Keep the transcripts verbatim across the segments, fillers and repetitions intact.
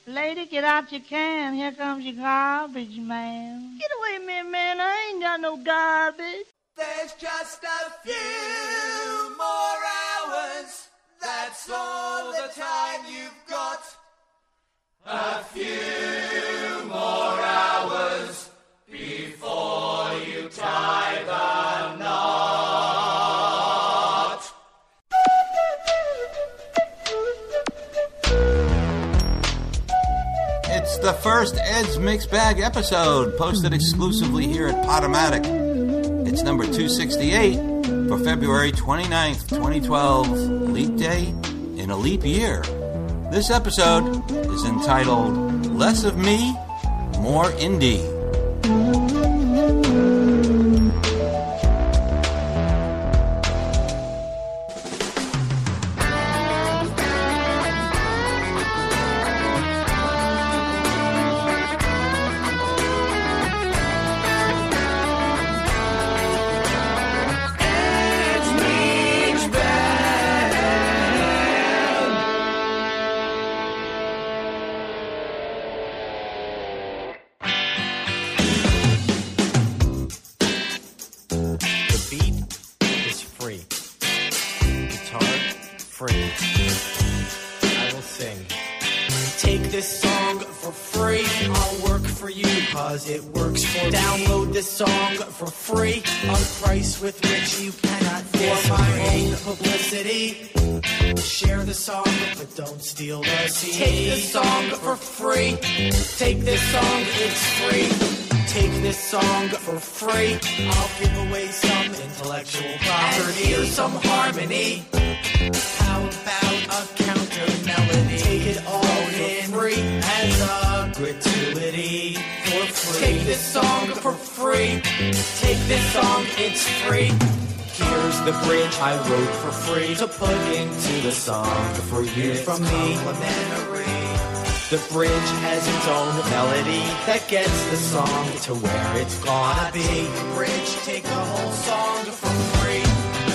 Lady, get out your can. Here comes your garbage man. Get away from me, man. I ain't got no garbage. There's just a few more hours. That's all the time you've got. A few more hours before you tie the knot. It's the first Ed's Mixed Bag episode, posted exclusively here at Podomatic. It's number two sixty-eight for February twenty-ninth, twenty twelve, Leap Day in a Leap Year. This episode is entitled Less of Me, More Indie. It works for download this song for free, a price with which you cannot diss. For my own publicity, share the song but don't steal the C D. Take this song for free. Take this song, it's free. Take this song for free. I'll give away some intellectual property. Here's some harmony. How about a counter melody? Take it all in free as a gratuity. For free. Take this song for free. Take this song, it's free. Here's the bridge I wrote for free to put into the song for you from me. The bridge has its own melody that gets the song to where it's gonna be. Take the bridge, take the whole song for free.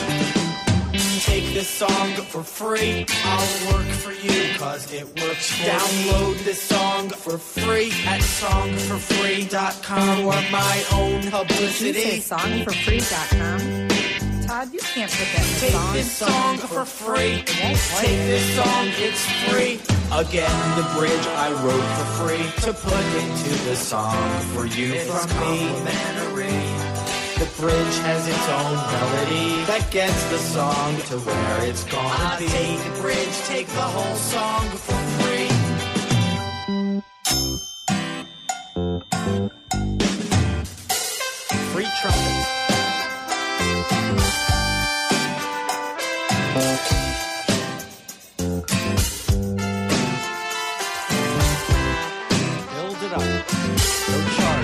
Take this song for free. I'll work for you cause it works for Download me. This song for free at song for free dot com or my own publicity. Did you say song for free dot com? Todd, you can't put that in the Take song. this song for free. Take this song, it's free. Again, the bridge I wrote for free to put into the song for you from me. The bridge has its own melody that gets the song to where it's gonna be. Take the bridge, take the whole song for free. Free trumpet. Build it up. No charge.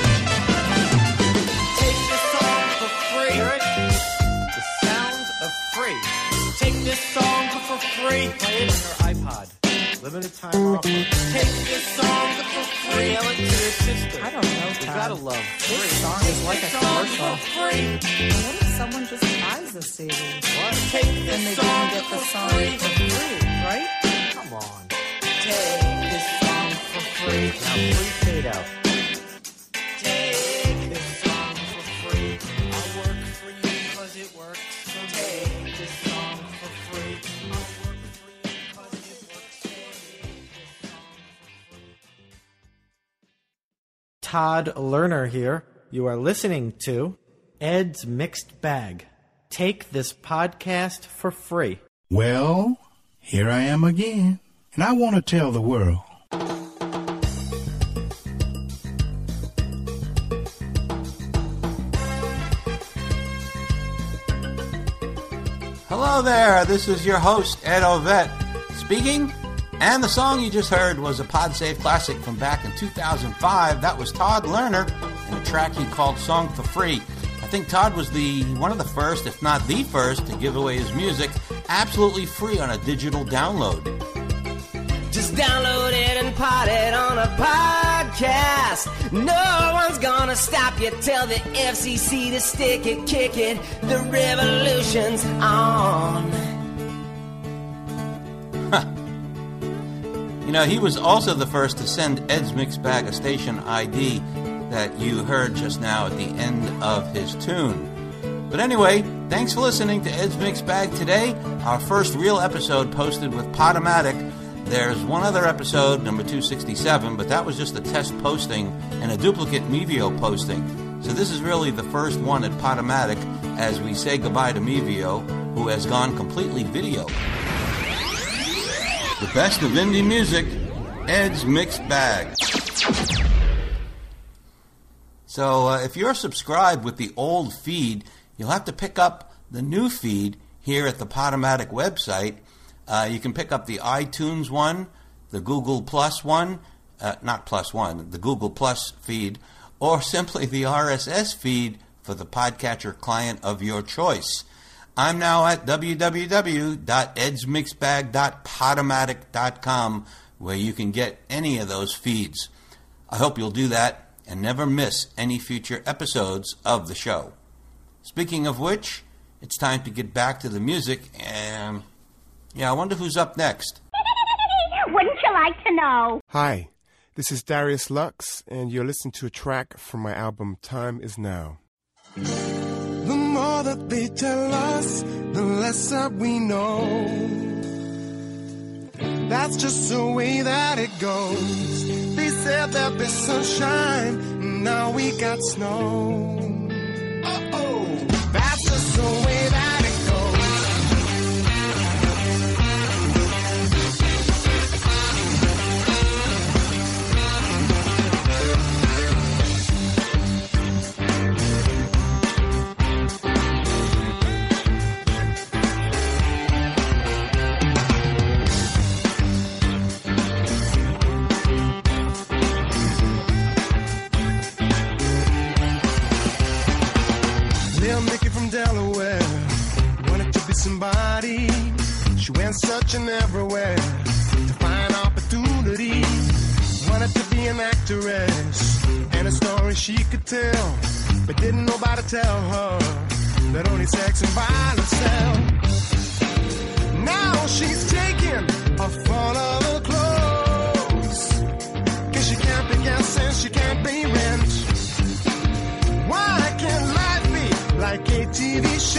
This song for free. Play it on your iPod. Limited time offer. Take this song for free. Mail it to your sister. I don't know, Todd. You gotta love free. This song is like a commercial. Free. What if someone just buys the C D? What? Take this and they song get the for song free. for free, right? Come on. Take this song for free. Now prepaid out. Take this song for free. I'll work for you cause it works for me. Take this song for free. I'll work for you cause it works for me. This song for free. Todd Lerner here. You are listening to Ed's Mixed Bag. Take this podcast for free. Well, here I am again, and I want to tell the world. Hello there, this is your host, Ed Ovett, speaking, and the song you just heard was a PodSave classic from back in two thousand five. That was Todd Lerner, and a track he called Song for Free. I think Todd was the one of the first, if not the first, to give away his music absolutely free on a digital download. Just download it and pod it on a podcast. No one's gonna stop you. Tell the F C C to stick it, kick it. The revolution's on. You know, he was also the first to send Ed's Mix Bag a station I D that you heard just now at the end of his tune. But anyway, thanks for listening to Ed's Mix Bag today, our first real episode posted with Podomatic. There's one other episode, number two sixty-seven, but that was just a test posting and a duplicate Mevio posting. So this is really the first one at Podomatic as we say goodbye to Mevio, who has gone completely video. The best of indie music, Ed's Mix Bag. So uh, if you're subscribed with the old feed, you'll have to pick up the new feed here at the Podomatic website. Uh, you can pick up the iTunes one, the Google Plus one, uh, not Plus One, the Google Plus feed, or simply the R S S feed for the podcatcher client of your choice. I'm now at w w w dot eds mix bag dot podomatic dot com, where you can get any of those feeds. I hope you'll do that and never miss any future episodes of the show. Speaking of which, it's time to get back to the music, and yeah, I wonder who's up next. Wouldn't you like to know? Hi, this is Darius Lux, and you're listening to a track from my album Time Is Now. The more that they tell us, the less that we know. That's just the way that it goes. They said there'd be sunshine, now we got snow. Uh-oh, that's just the way that it goes. Delaware, wanted to be somebody. She went searching everywhere to find opportunity. Wanted to be an actress and a story she could tell, but didn't nobody tell her that only sex and violence sell. Now she's taking off all of her clothes, 'cause she can't pay gas and she can't pay rent. Why can't life be like a T V show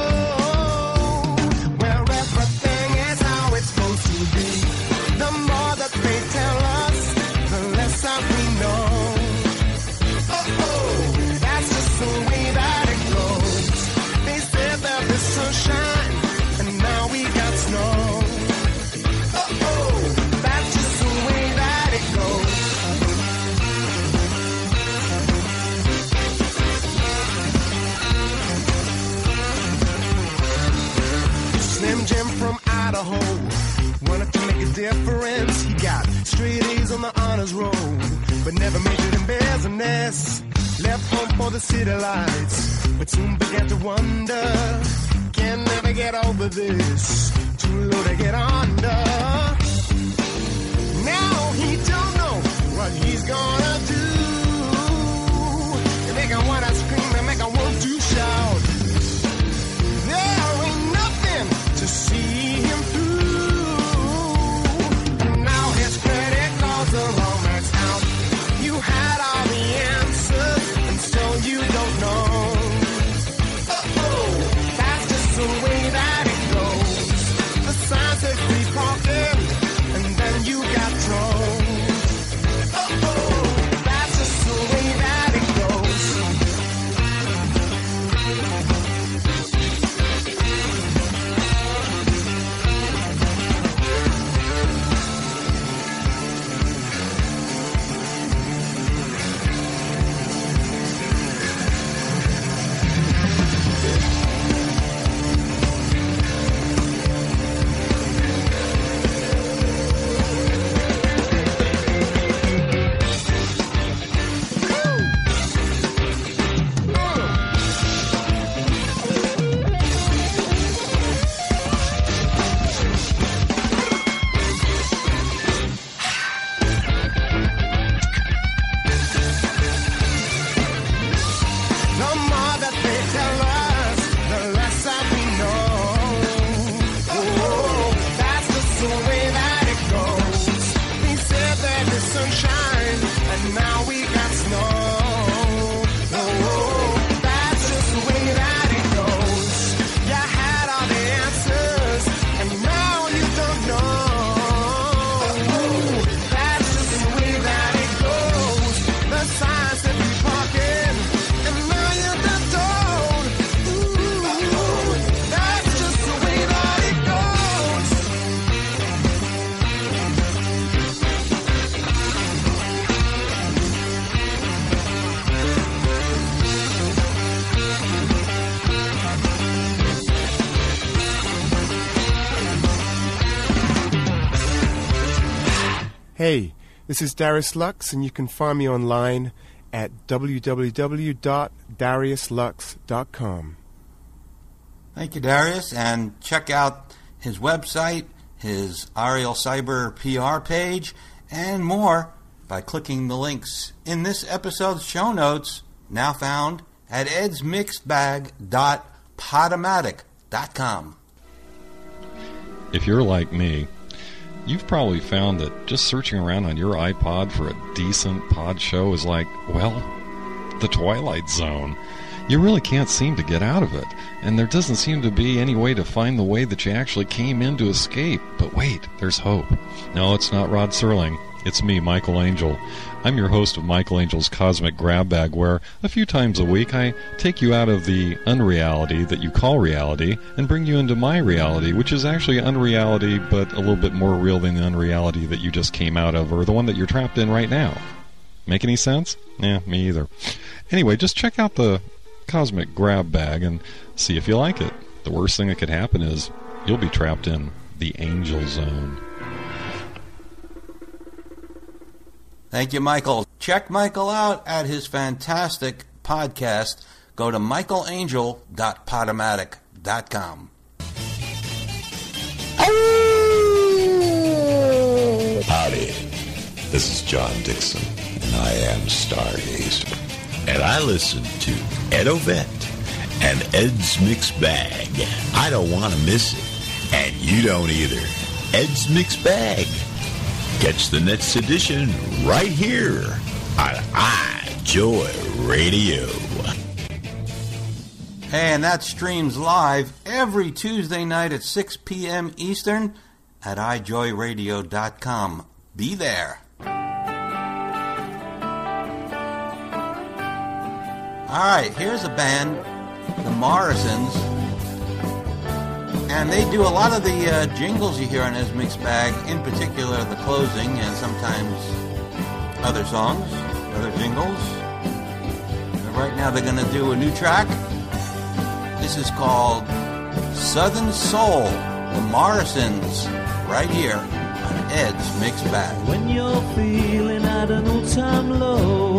where everything is how it's supposed to be? The more that they tell us, the less that we know. Oh-oh, that's just the way that it goes. They said there'd be sunshine, and now we got snow. Oh-oh, that's just the way that it goes. Slim Jim from Idaho wanted to make a difference. He got straight A's on the honors roll, but never majored in business. Left home for the city lights, but soon began to wonder, can never get over this, too low to get under. Now he don't know what he's gonna do. They make I wanna scream and make I want to shout. There ain't nothing to see him through, and now his credit cards are all maxed out. You had all the answers, and still you don't know. Uh-oh, that's just the way that it goes. The sign says please park there. Hey, this is Darius Lux, and you can find me online at w w w dot darius lux dot com. Thank you, Darius, and check out his website, his Ariel Cyber P R page, and more by clicking the links in this episode's show notes, now found at eds mixed bag dot podomatic dot com. If you're like me, you've probably found that just searching around on your iPod for a decent pod show is like, well, the Twilight Zone. You really can't seem to get out of it, and there doesn't seem to be any way to find the way that you actually came in to escape. But wait, there's hope. No, it's not Rod Serling. It's me, Michael Angel. I'm your host of Michael Angel's Cosmic Grab Bag, where a few times a week I take you out of the unreality that you call reality and bring you into my reality, which is actually unreality, but a little bit more real than the unreality that you just came out of, or the one that you're trapped in right now. Make any sense? Yeah, me either. Anyway, just check out the Cosmic Grab Bag and see if you like it. The worst thing that could happen is you'll be trapped in the Angel Zone. Thank you, Michael. Check Michael out at his fantastic podcast. Go to michael angel dot podomatic dot com. Howdy. This is John Dixon, and I am Stargazer. And I listen to Ed Ovett and Ed's Mixed Bag. I don't want to miss it, and you don't either. Ed's Mixed Bag. Catch the next edition right here on iJoy Radio. And that streams live every Tuesday night at six p.m. Eastern at i joy radio dot com. Be there. All right, here's a band, the Morrisons. And they do a lot of the uh, jingles you hear on Ed's Mixed Bag, in particular the closing and sometimes other songs, other jingles. And right now they're going to do a new track. This is called Southern Soul, the Morrisons, right here on Ed's Mixed Bag. When you're feeling at an all-time low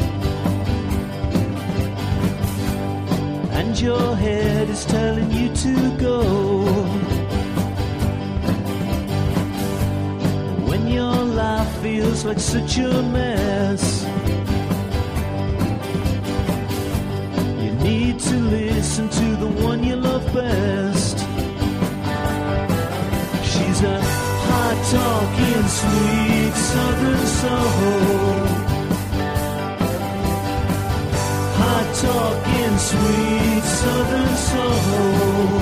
and your head is telling you to go, when your life feels like such a mess, you need to listen to the one you love best. She's a hard-talking, sweet southern soul, hard-talking, sweet southern soul.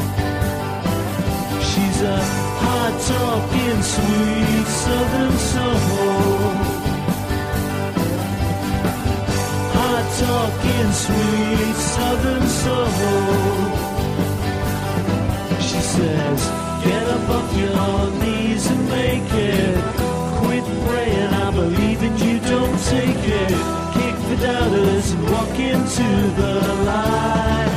She's a hard-talking, sweet southern soul, hard-talking, sweet southern soul. She says, get up off your knees and make it. Quit praying, I believe in you, don't take it. Kick the doubters and walk into the light.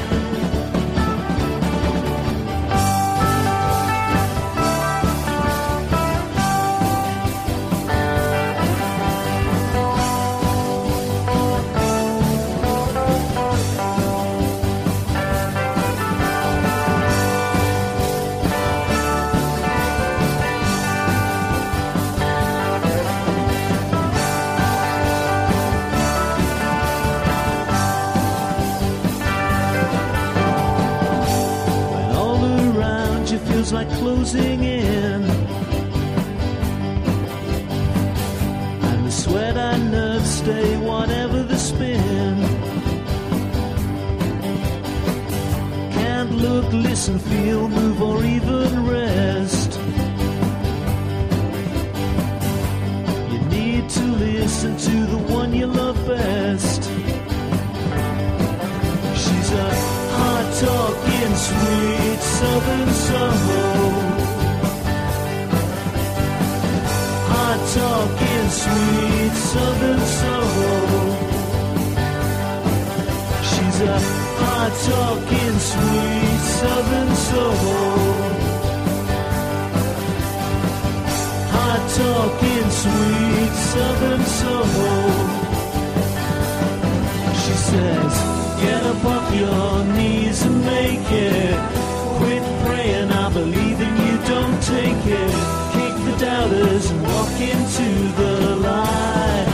Like closing in, and the sweat and nerves stay whatever the spin. Can't look, listen, feel, move, or even rest. You need to listen to the one you love best. She's a hard-talking, sweet southern soul, hard-talking, sweet southern soul. She's a hard-talking, sweet southern soul, hard-talking, talking sweet southern soul. She says, get up off your knees and make it. Quit praying, I believe in you, don't take it. Kick the doubters and walk into the light.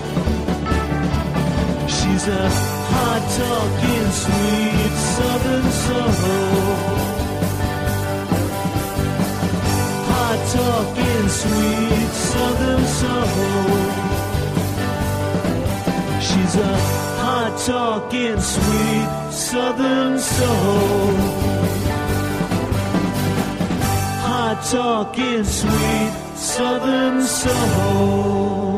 She's a hard-talking, sweet southern soul. Hard-talking, sweet southern soul. She's a hard-talking, sweet southern soul. Hard-talking, sweet southern soul.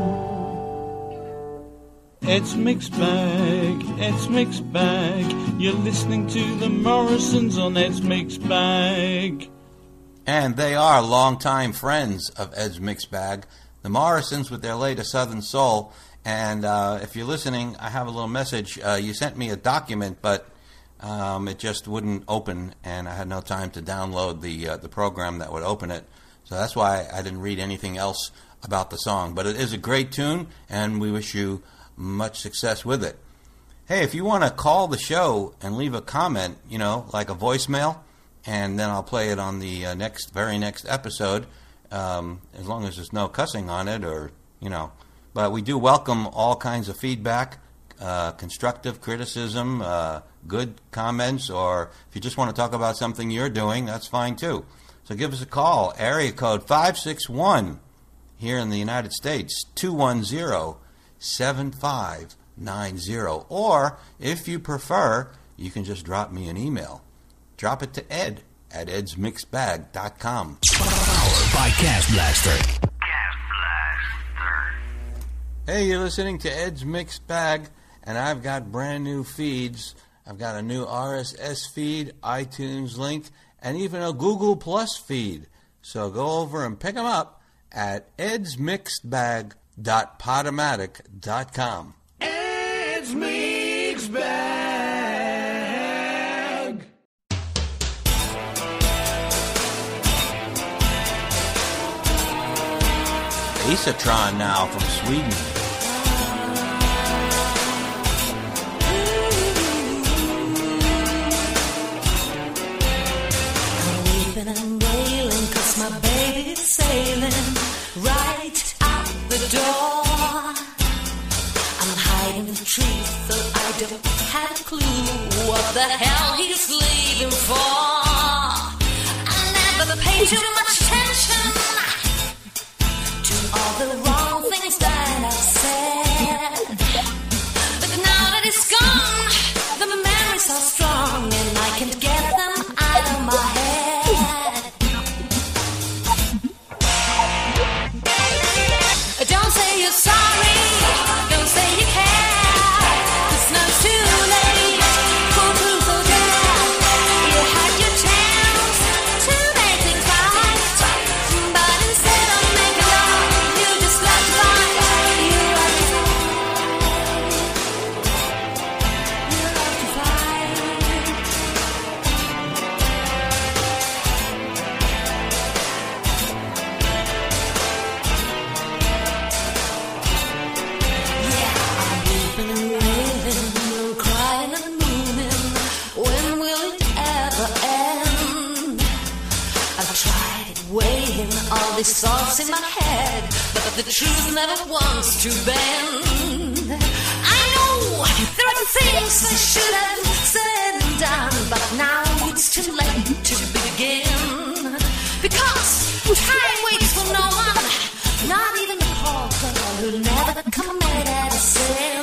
It's Mixed Bag, it's Mixed Bag. You're listening to the Morrisons on Ed's Mixed Bag. And they are longtime friends of Ed's Mixed Bag, the Morrisons with their latest Southern Soul. And uh, if you're listening, I have a little message. Uh, you sent me a document, but um, it just wouldn't open, and I had no time to download the uh, the program that would open it. So that's why I didn't read anything else about the song. But it is a great tune, and we wish you much success with it. Hey, if you want to call the show and leave a comment, you know, like a voicemail, and then I'll play it on the uh, next, very next episode, um, as long as there's no cussing on it, or, you know. But we do welcome all kinds of feedback, uh, constructive criticism, uh, good comments, or if you just want to talk about something you're doing, that's fine too. So give us a call, area code five six one, here in the United States, two one zero, seven five nine zero. Or, if you prefer, you can just drop me an email. Drop it to Ed at eds mixed bag dot com. Powered by Gas Blaster. Hey, you're listening to Ed's Mixed Bag, and I've got brand new feeds. I've got a new R S S feed, iTunes link, and even a Google Plus feed. So go over and pick them up at eds mixed bag dot podomatic dot com. Ed's Mixed Bag. Acetron now from Sweden. And wailing, cause my baby's sailing right out the door. I'm hiding the truth, though I don't have a clue what the hell he's leaving for. I never paid too much attention to all the wrong things that I've said. But now that it's gone, the memories are strong, and I can't get them out of my head. Don't say you're sorry, don't say you care, 'cause now it's too late, for truth or dare. You had your chance to make things right, but instead of making love, you just let it fight. You love to fight, you love to fight. Crying and mooning, when will it ever end? I've tried weighing all these thoughts in my head, but the truth never wants to bend. I know there are things I should have said and done, but now it's too late to begin. Because time waits for no one, not even a poor girl who never committed a sin.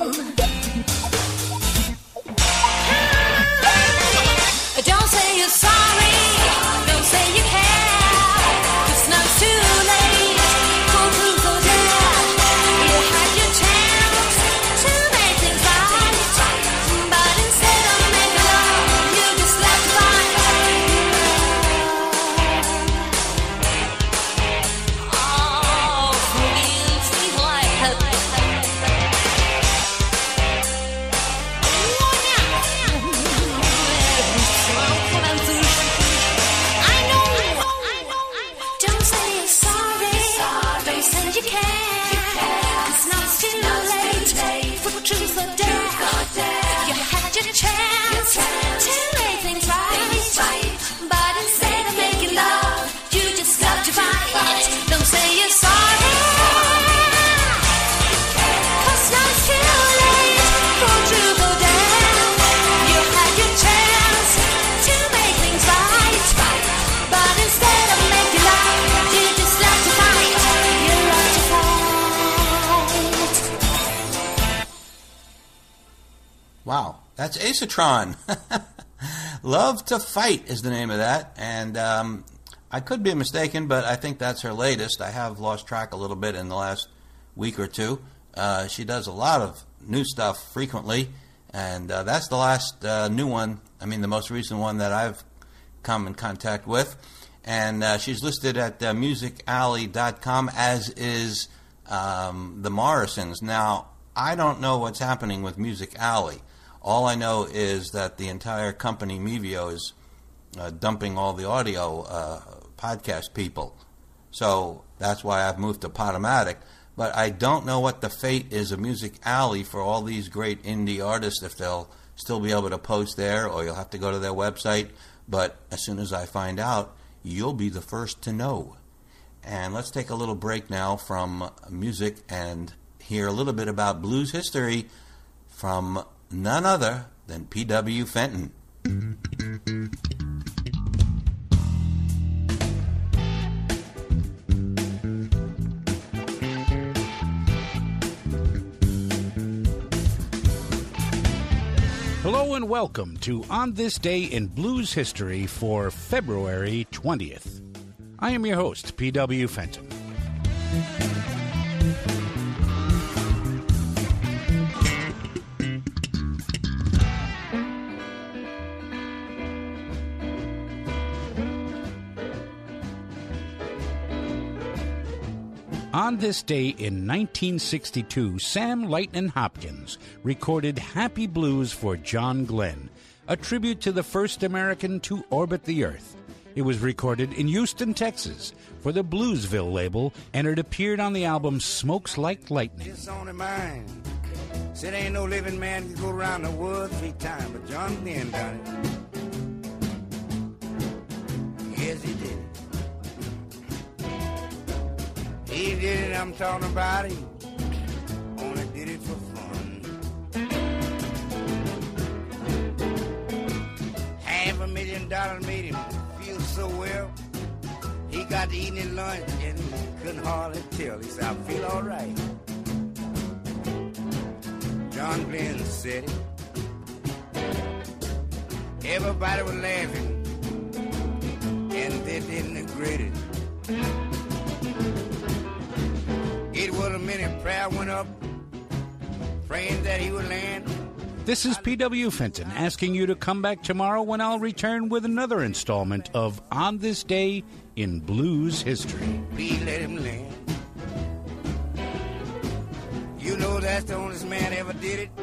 Don't say you're sorry, don't say you care, 'cause now it's too late, for truth or dare. You had your chance to make things right, but instead of making love, you just let it fight. Oh, feels like Wow, that's Acetron. Love to Fight is the name of that, and um, I could be mistaken, but I think that's her latest. I have lost track a little bit in the last week or two. Uh, she does a lot of new stuff frequently, and uh, that's the last uh, new one, I mean the most recent one that I've come in contact with. And uh, she's listed at uh, music alley dot com, as is um, the Morrisons. Now, I don't know what's happening with Music Alley. All I know is that the entire company, Mevio, is uh, dumping all the audio uh, podcast people. So that's why I've moved to Podomatic. But I don't know what the fate is of Music Alley for all these great indie artists, if they'll still be able to post there, or you'll have to go to their website. But as soon as I find out, you'll be the first to know. And let's take a little break now from music and hear a little bit about blues history from none other than P W Fenton. Hello and welcome to On This Day in Blues History for February twentieth. I am your host, P W Fenton. On this day in nineteen sixty-two, Sam Lightnin' Hopkins recorded Happy Blues for John Glenn, a tribute to the first American to orbit the Earth. It was recorded in Houston, Texas, for the Bluesville label, and it appeared on the album Smokes Like Lightning. It's only mine. Said ain't no living man can go around the world three times, but John Glenn done it. Yes, he did. He did it, I'm talking about it. Only did it for fun. Half a million dollars made him feel so well. He got to eat his lunch and couldn't hardly tell. He said, I feel all right. John Glenn said it. Everybody was laughing, and they didn't agree it. It was a minute prayer went up, praying that he would land. This is P W Fenton asking you to come back tomorrow when I'll return with another installment of On This Day in Blues History. Please let him land. You know that's the only man ever did it.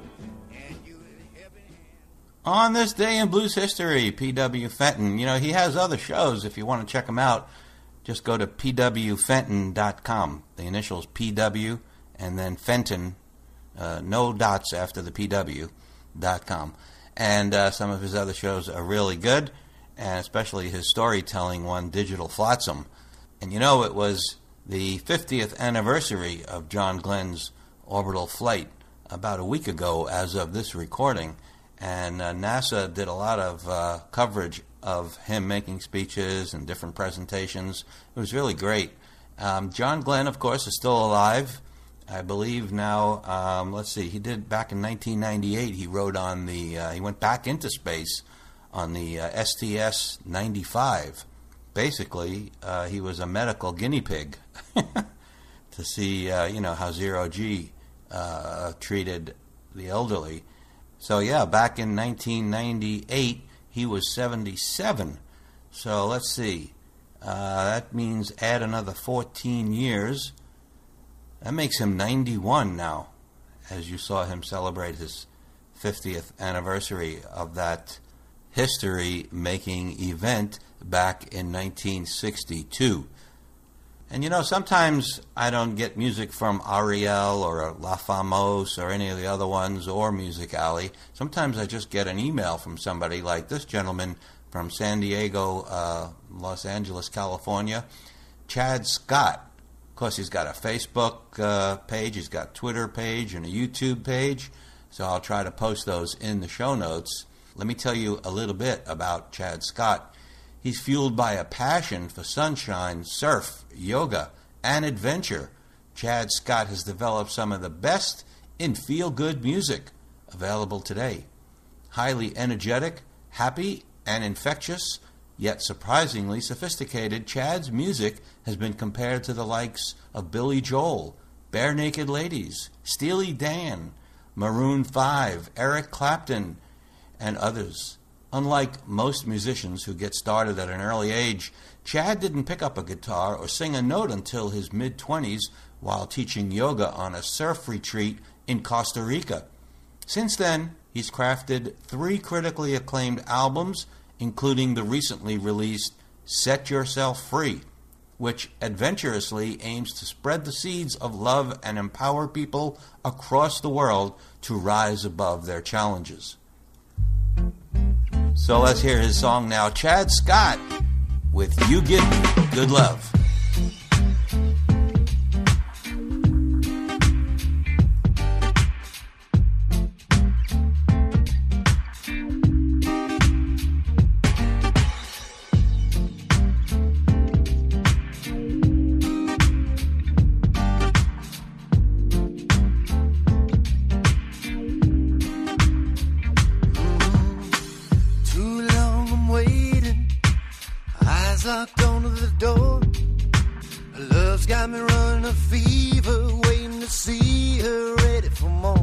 On This Day in Blues History, P W Fenton. You know, he has other shows if you want to check them out. Just go to p w fenton dot com. The initials P W and then Fenton, uh, no dots after the P W, dot com. And uh, some of his other shows are really good, and especially his storytelling one, Digital Flotsam. And you know, it was the fiftieth anniversary of John Glenn's orbital flight about a week ago as of this recording. And uh, NASA did a lot of uh, coverage of him making speeches and different presentations. It was really great. Um, John Glenn, of course, is still alive. I believe now, um, let's see, he did back in nineteen ninety-eight, he rode on the, uh, he went back into space on the uh, S T S ninety-five. Basically, uh, he was a medical guinea pig to see, uh, you know, how Zero G uh, treated the elderly. So, yeah, back in nineteen ninety-eight, he was seventy-seven. So, let's see. Uh, that means add another fourteen years. That makes him ninety-one now, as you saw him celebrate his fiftieth anniversary of that history-making event back in nineteen sixty-two. And, you know, sometimes I don't get music from Ariel or La Famos or any of the other ones or Music Alley. Sometimes I just get an email from somebody like this gentleman from San Diego, uh, Los Angeles, California, Chad Scott. Of course, he's got a Facebook uh, page, he's got a Twitter page and a YouTube page, so I'll try to post those in the show notes. Let me tell you a little bit about Chad Scott. He's fueled by a passion for sunshine, surf, yoga, and adventure. Chad Scott has developed some of the best in feel-good music. available today. Highly energetic, happy, and infectious, yet surprisingly sophisticated, Chad's music has been compared to the likes of Billy Joel, Bare Naked Ladies, Steely Dan, Maroon five, Eric Clapton, and others. Unlike most musicians who get started at an early age, Chad didn't pick up a guitar or sing a note until his mid-twenties while teaching yoga on a surf retreat in Costa Rica. Since then, he's crafted three critically acclaimed albums, including the recently released Set Yourself Free, which adventurously aims to spread the seeds of love and empower people across the world to rise above their challenges. So let's hear his song now, Chad Scott with You Give Me Good Love. Locked onto the door. Her love's got me running a fever, waiting to see her, ready for more.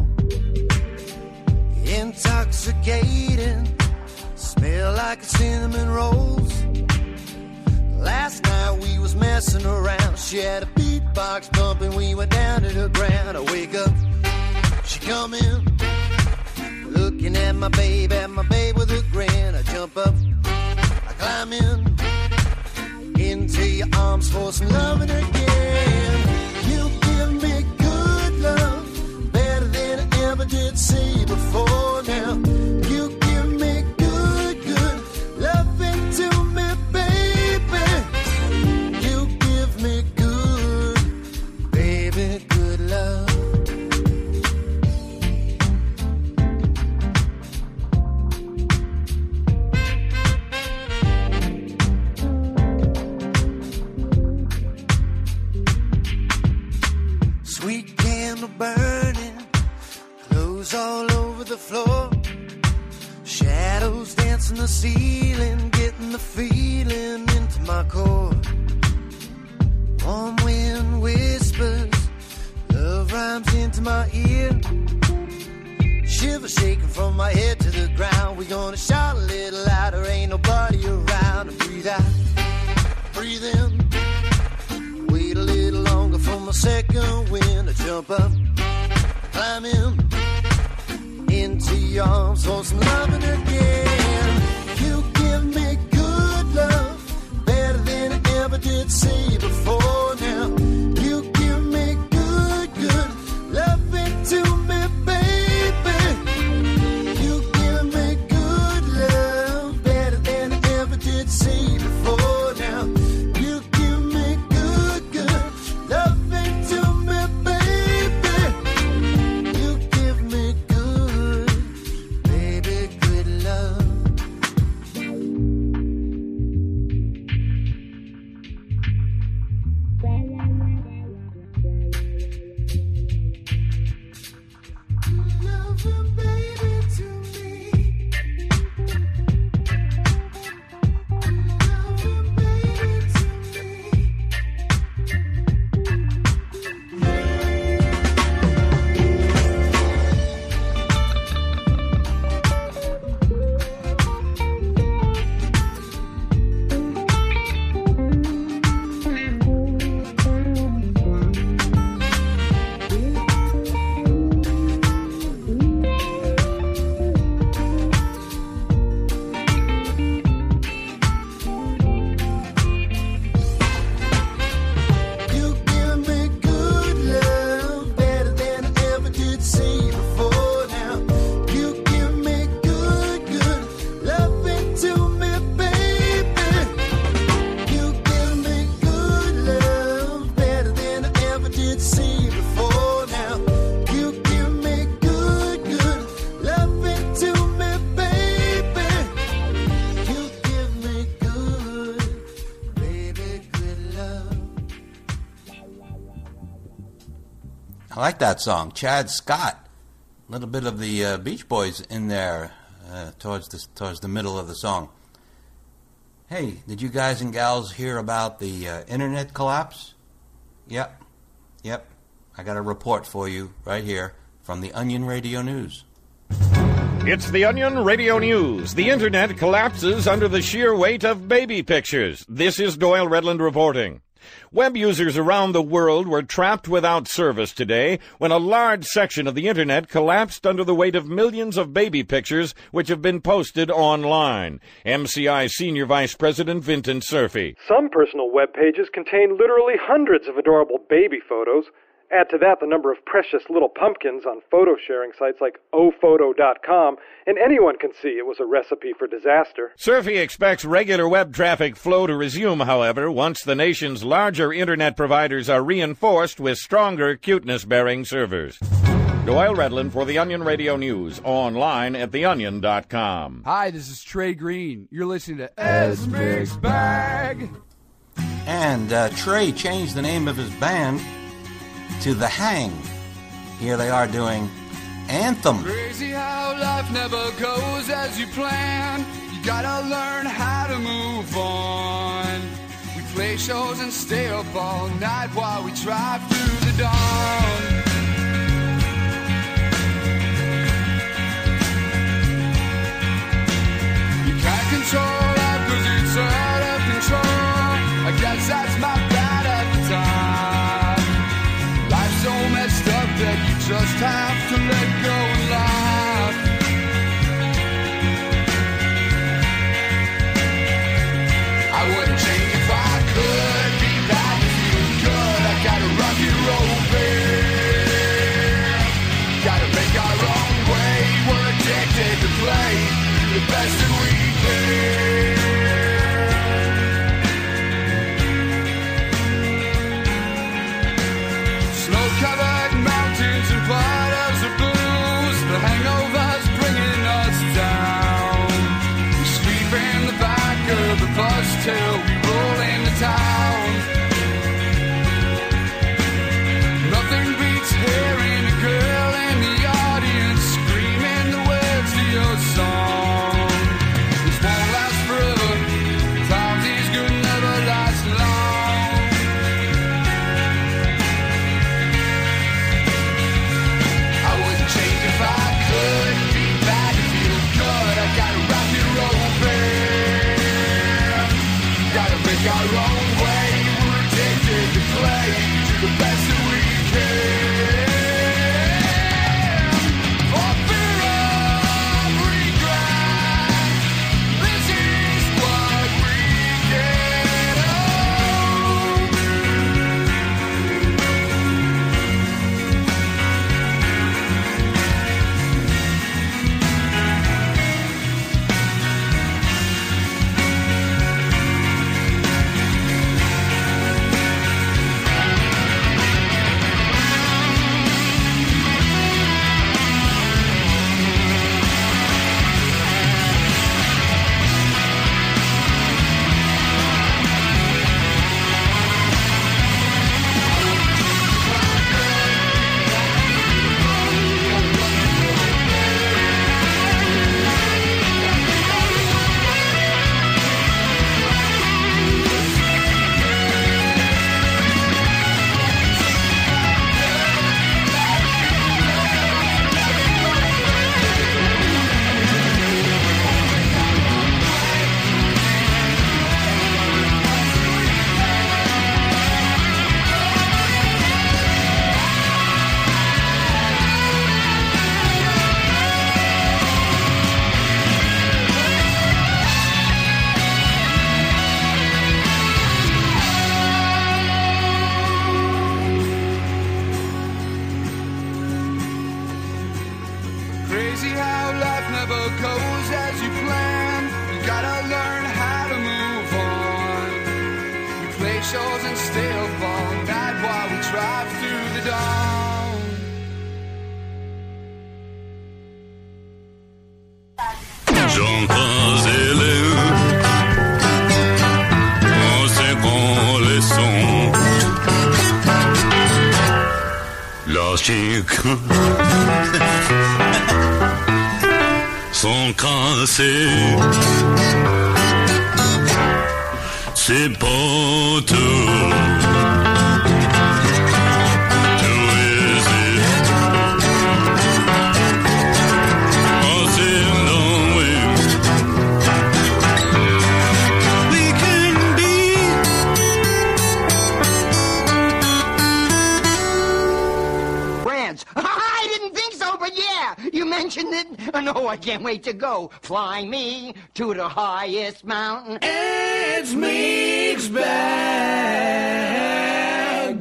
Intoxicating, smell like cinnamon rolls. Last night we was messing around. She had a beatbox bumping, we went down to the ground. I wake up, she come in, looking at my babe, at my babe with a grin. I jump up, I climb in into your arms for some loving again. You give me good love, better than I ever did see before now. You give me good, good loving to me, baby. You give me good, baby, good love. Sweet candle burning, clothes all over the floor, shadows dancing the ceiling, getting the feeling into my core. Warm wind whispers, love rhymes into my ear. Shiver shaking from my head to the ground. We gonna shout a little louder, ain't nobody around. Breathe out, breathe in. Wait a little longer for my second wind. I jump up, climb in, into your arms for some loving again. You give me good love, better than I ever did see before now. You give me good, good loving to me, baby. You give me good love, better than I ever did see before now. You give me good, good loving to me, baby. You give me good, baby, good love. Loving baby to me. Loving baby to me. You give me good love, better than I ever did see before now. You give me good, good loving to me, baby. You give me good love, better than I ever did see before now. You give me good, good loving to me, baby. You give me good, baby, good love. I like that song, Chad Scott A little bit of the uh, Beach Boys in there uh, towards the, towards the middle of the song. Hey, did you guys and gals hear about the uh, internet collapse? Yep, yep. I got a report for you right here from the Onion Radio News. It's the Onion Radio News. The internet collapses under the sheer weight of baby pictures. This is Doyle Redland reporting. Web users around the world were trapped without service today when a large section of the internet collapsed under the weight of millions of baby pictures which have been posted online. M C I Senior Vice President Vinton Cerfi. Some personal web pages contain literally hundreds of adorable baby photos. Add to that the number of precious little pumpkins on photo-sharing sites like o photo dot com, and anyone can see it was a recipe for disaster. Cerfi expects regular web traffic flow to resume, however, once the nation's larger internet providers are reinforced with stronger cuteness-bearing servers. Doyle Redland for the Onion Radio News, online at the onion dot com. Hi, this is Trey Green. You're listening to Ed's Mixed Bag. And uh, Trey changed the name of his band to The Hang. Here they are doing Anthem. Crazy how life never goes as you plan. You gotta learn how to move on. We play shows and stay up all night while we drive through the dawn. You can't control life cause it's out of control. I guess that's my bad at the time. So messed up that you just have to let go and laugh. I wouldn't change if I could. Be bad to feel good. I gotta rock and roll, babe. Gotta make our own way. We're addicted to play the best that we can. Covered mountains and bottles of booze. The hangover's bringing us down. We sleep in the back of the bus till we roll into town. Nothing beats hearing a girl in the audience screaming the words to your song. This won't last forever. Times these good never last long. If I could be bad to feel good, I gotta rock and roll, babe. Gotta make our own way. We're addicted to play to the best that we can. For fear of regret, this is what we get. shows and stay up all night while we drive through the dawn. J'entends élèves, on sait qu'on les sons. Lorsqu'il sont cassés. C'est pas tout. Mentioned it? Oh, no, I can't wait to go. Fly me to the highest mountain. It's Mixed Bag.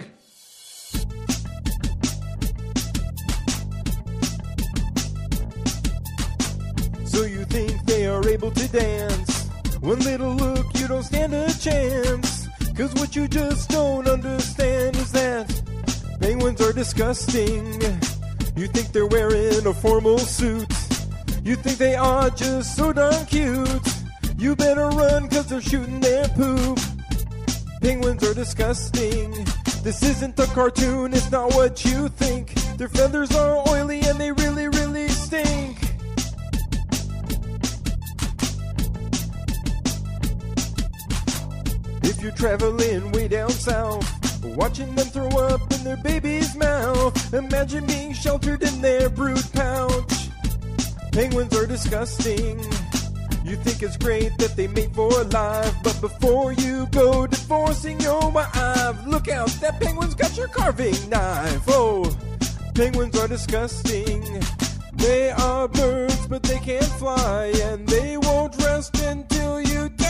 So you think they are able to dance? One little look, you don't stand a chance. Cause what you just don't understand is that penguins are disgusting. You think they're wearing a formal suit. You think they are just so darn cute. You better run cause they're shooting their poop. Penguins are disgusting. This isn't a cartoon, it's not what you think. Their feathers are oily and they really, really stink. If you're traveling way down south, watching them throw up in their baby's mouth, imagine being sheltered in their brood pouch. Penguins are disgusting. You think it's great that they mate for life, but before you go divorcing your wife, look out, that penguin's got your carving knife. Oh, penguins are disgusting. They are birds, but they can't fly, and they won't rest until you die.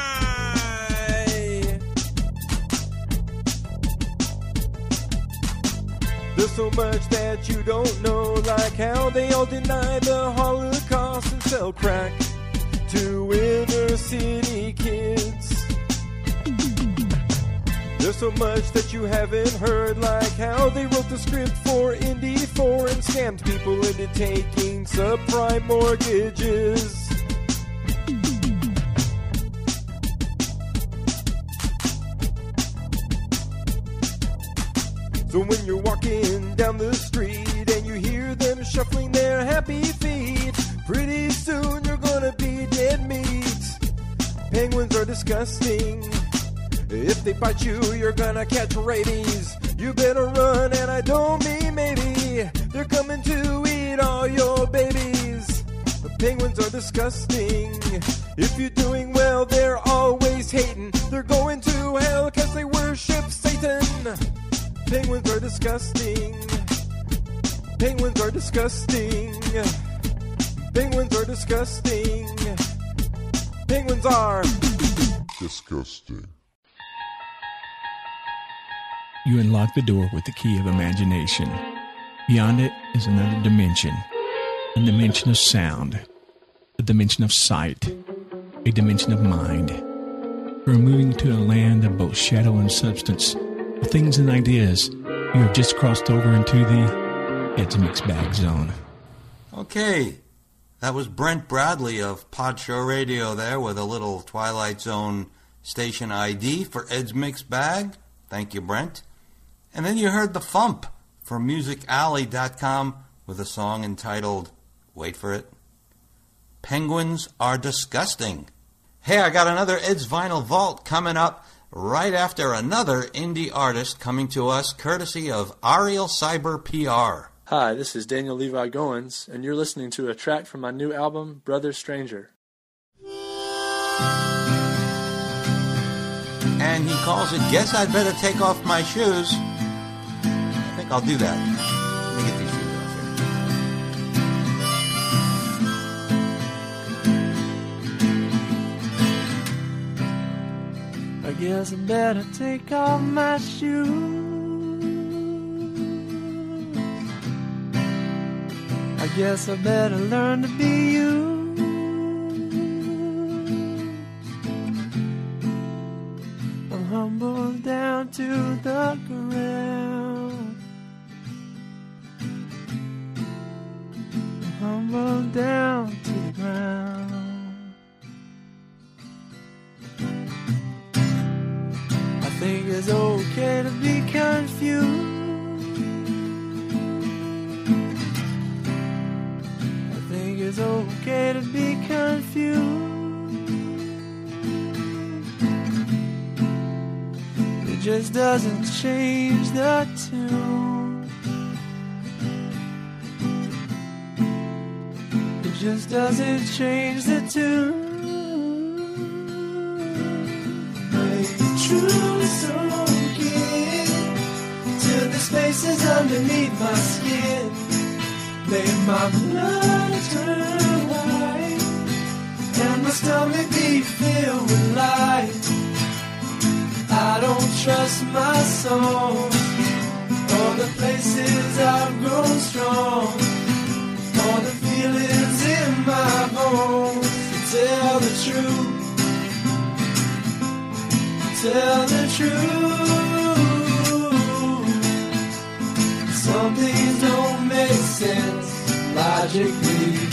There's so much that you don't know, like how they all deny the Holocaust and sell crack to inner city kids. There's so much that you haven't heard, like how they wrote the script for Indy four and scammed people into taking subprime mortgages. So when you're walking down the street and you hear them shuffling their happy feet, pretty soon you're gonna be dead meat. Penguins are disgusting. If they bite you, you're gonna catch rabies. You better run, and I don't mean maybe. They're coming to eat all your babies. The penguins are disgusting. If you're doing well, they're always hating. They're going to hell cause they worship Satan. Penguins are disgusting. Penguins are disgusting. Penguins are disgusting. Penguins are disgusting. You unlock the door with the key of imagination. Beyond it is another dimension. A dimension of sound. A dimension of sight. A dimension of mind. We're moving to a land of both shadow and substance. Of things and ideas. You have just crossed over into the Ed's Mixed Bag Zone. Okay, that was Brent Bradley of Pod Show Radio there with a little Twilight Zone station I D for Ed's Mixed Bag. Thank you, Brent. And then you heard The Fump from music alley dot com with a song entitled, wait for it, Penguins Are Disgusting. Hey, I got another Ed's Vinyl Vault coming up right after another indie artist coming to us courtesy of Ariel Cyber P R. Hi, this is Daniel Levi Goins, and you're listening to a track from my new album, Brother Stranger. And he calls it, Guess I'd Better Take Off My Shoes. I think I'll do that. Let me get these shoes off I here. guess I better take off my shoes. I guess I better learn to be you. I'm humble down to the ground. I'm humble down to the ground. I think it's okay to be confused. I think it's okay to just doesn't change the tune. It just doesn't change the tune. True soaking to the spaces underneath my skin. Made my blood turn white and my stomach be filled with light. I don't trust my soul or the places I've grown strong or the feelings in my bones. To tell the truth, tell the truth, some things don't make sense logically.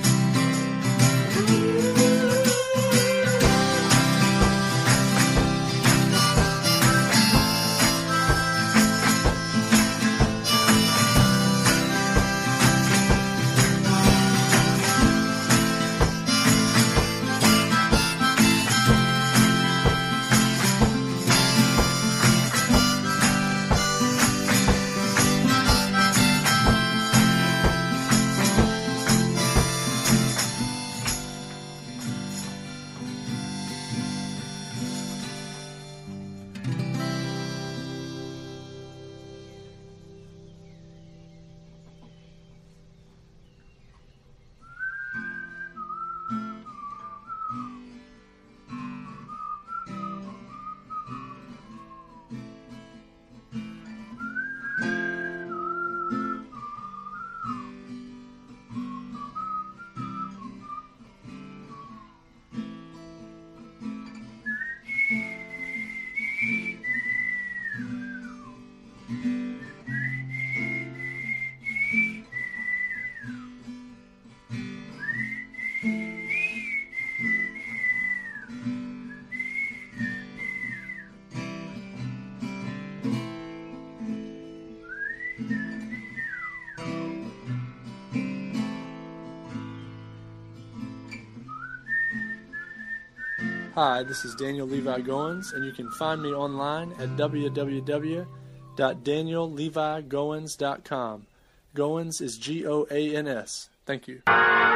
Hi, this is Daniel Levi Goins, and you can find me online at w w w dot daniel levi goins dot com. Goins is G O A N S. Thank you.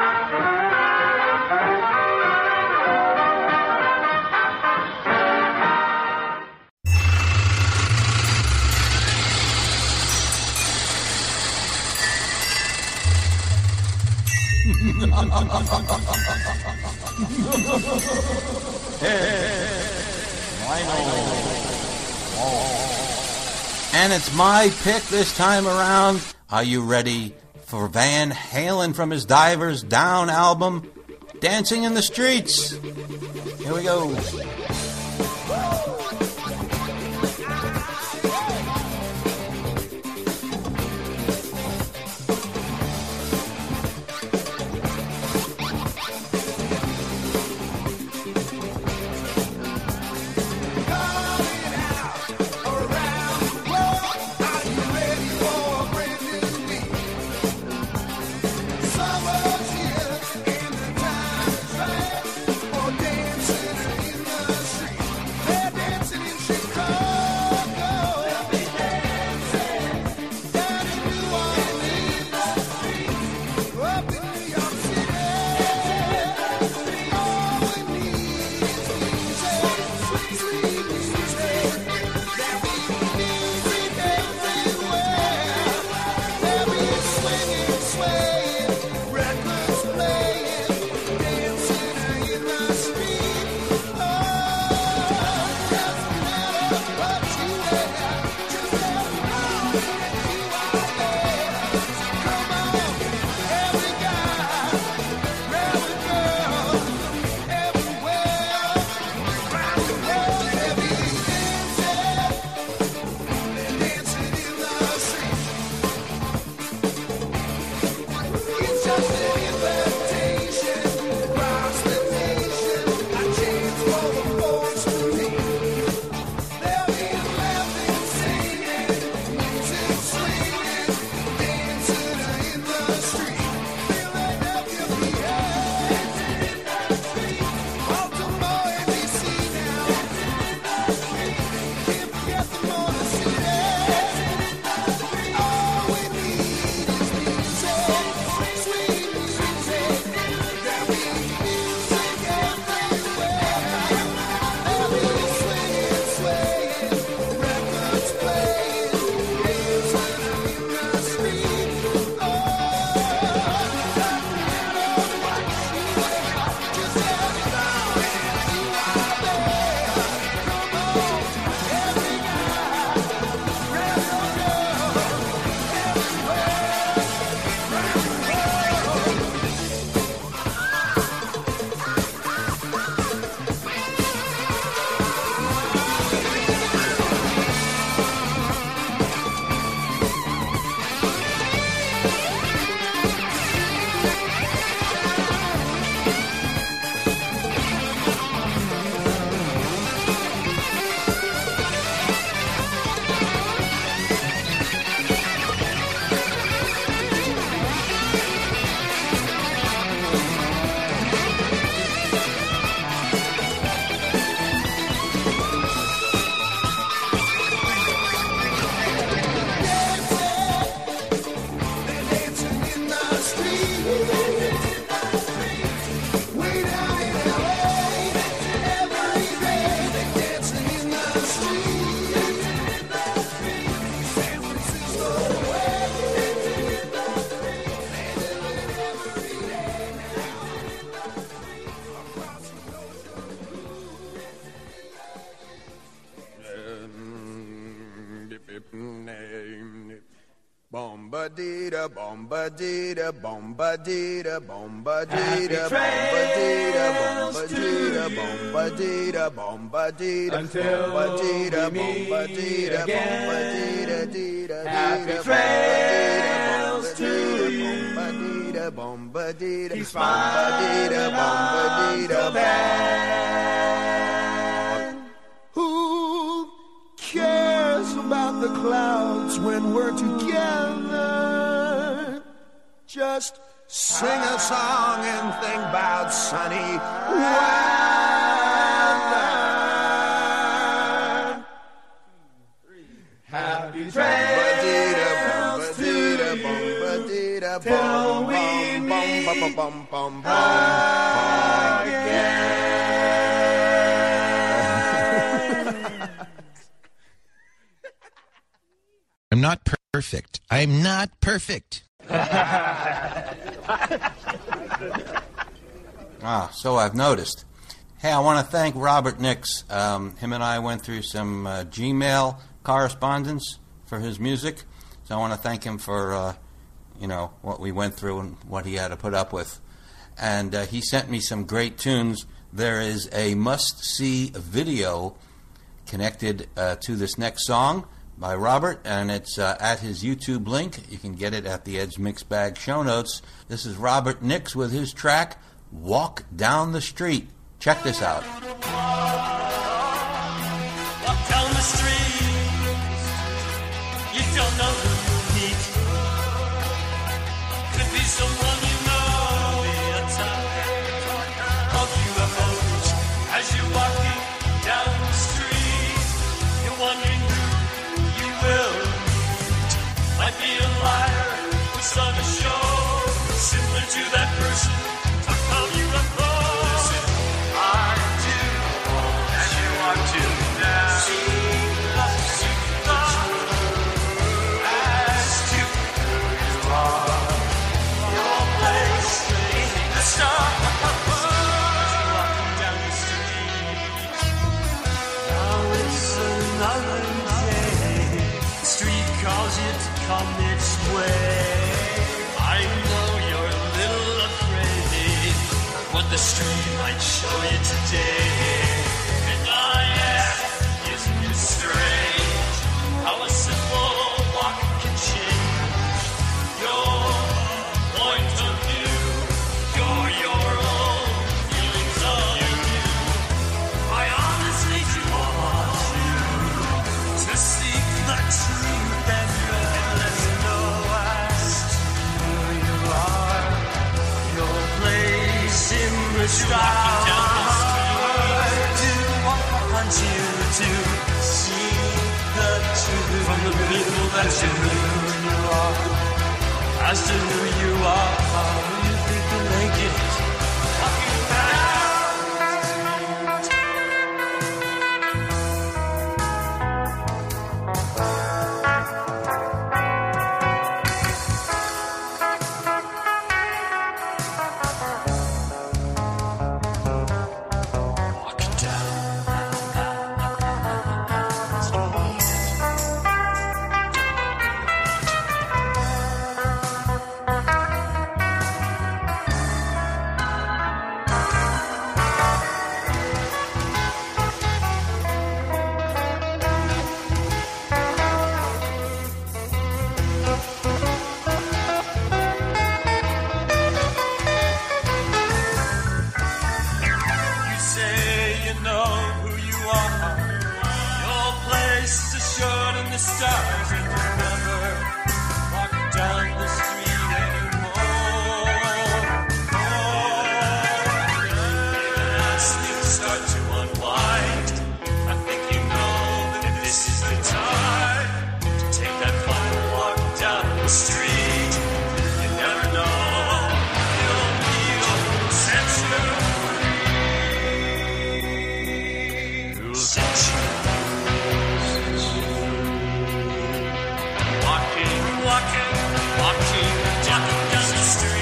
And it's my pick this time around. Are you ready for Van Halen from his Divers Down album, Dancing in the Streets? Here we go. Summer's here and the time is right for dancing in the Bomba-dee-da, bomba-dee-da, bomba-dee-da, bomba-dee-da, bomba-dee-da, bomba-dee-da, bomba-dee-da, bomba-dee-da, Until bomba-dee-da, we meet bomba-dee-da, again. bomba-dee-da-dee-da, Happy dee-da, trails to you. bomba-dee-da, bomba-dee-da, Keep bomba-dee-da, smiling bomba-dee-da, until then. Who cares about the clouds when we're together? Just sing a song and think about sunny weather. Happy trails to you till we meet again. I'm not perfect. I'm not perfect. Ah, so I've noticed. Hey, I want to thank Robert Nix. Um, him and I went through some uh, Gmail correspondence for his music. So I want to thank him for, uh, you know, what we went through and what he had to put up with. And uh, he sent me some great tunes. There is a must-see video connected uh, to this next song by Robert, and it's uh, at his YouTube link. You can get it at the Ed's Mixed Bag show notes. This is Robert Nix with his track, Walk Down the Street. Check this out. Walk down the street, you don't know who you'll meet. Could be someone you know, be a type of U F Os. As you're walking down the street, you're wondering who you will meet. Might be a liar who's on a show, similar to that person talk about U F Os. Come its way. I know you're a little afraid what the street might show you today. And I ask, isn't it strange how a simple walk can change your point of view, your your own feelings of you. I honestly do want you to seek the truth and Walking down the street, do want you to see the truth from the people that you knew. As to who you are, how you think you make it. Walking the street. You never know, you'll feel set you free. You'll set you walking, walking, walking down the street.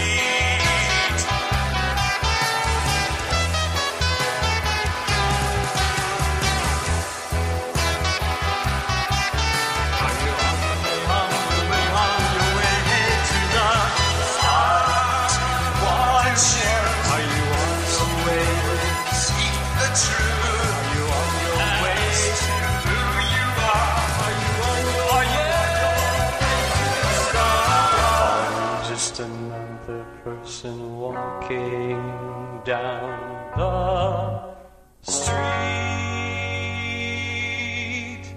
Another person walking down the street.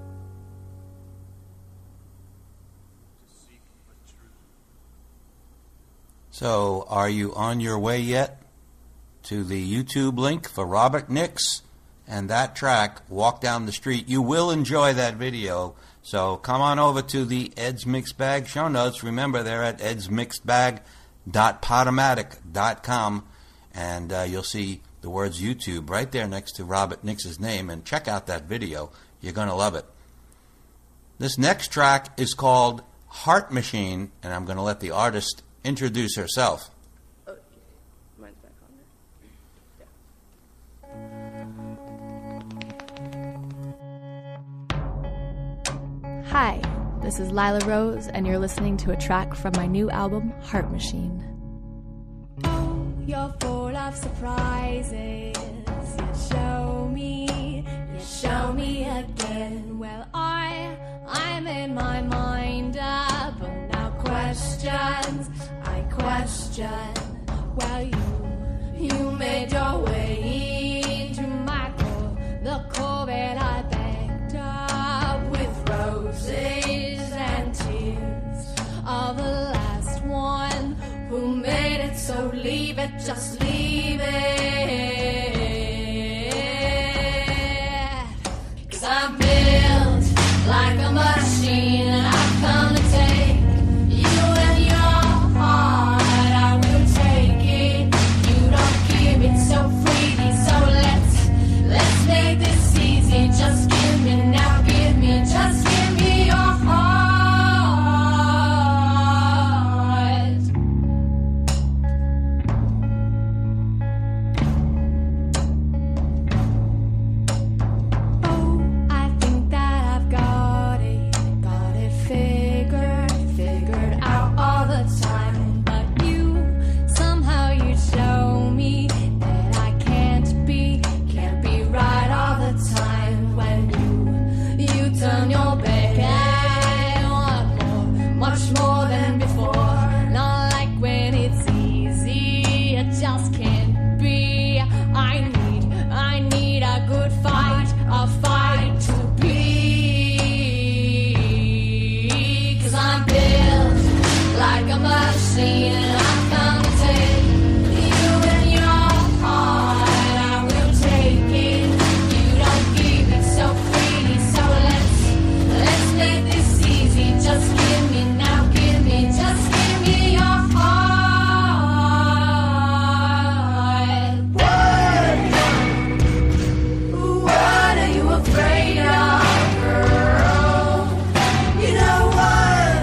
So, are you on your way yet to the YouTube link for Robert Nix and that track, Walk Down the Street? You will enjoy that video. So come on over to the Ed's Mixed Bag show notes. Remember, they're at eds mixed bag dot podomatic dot com, and uh, you'll see the words YouTube right there next to Robert Nix's name, and check out that video. You're going to love it. This next track is called Heart Machine, and I'm going to let the artist introduce herself. Okay. Mine's back on there. Hi, this is Lila Rose, and you're listening to a track from my new album, Heart Machine. Oh, you're full of surprises. You show me, you show me again. Well, I, I made my mind up, but now questions, I question. Well, you, you made your way into my core, the core that I backed up with roses and tears of the last one who made it. So leave it, just leave it. 'Cause I'm built like a machine, and I've come to take you and your heart. I will take it. You don't give it so freely, so let's let's make this easy. Just give me now, give me, just give me your heart. Oh, I think that I've got it, got it figured, figured out all the time. But you, somehow you show me that I can't be, can't be right all the time. When you, you turn your back and want more, much more than before. Not like when it's easy, it just can't be. I need, I need a good fight, a fight to be. 'Cause I'm built like a machine, and I've come to take you and your heart. I will take it. You don't give it so freely, so let's let's make this easy. Just give me now, give me, just give me your heart. What? What are you afraid of, girl? You know what?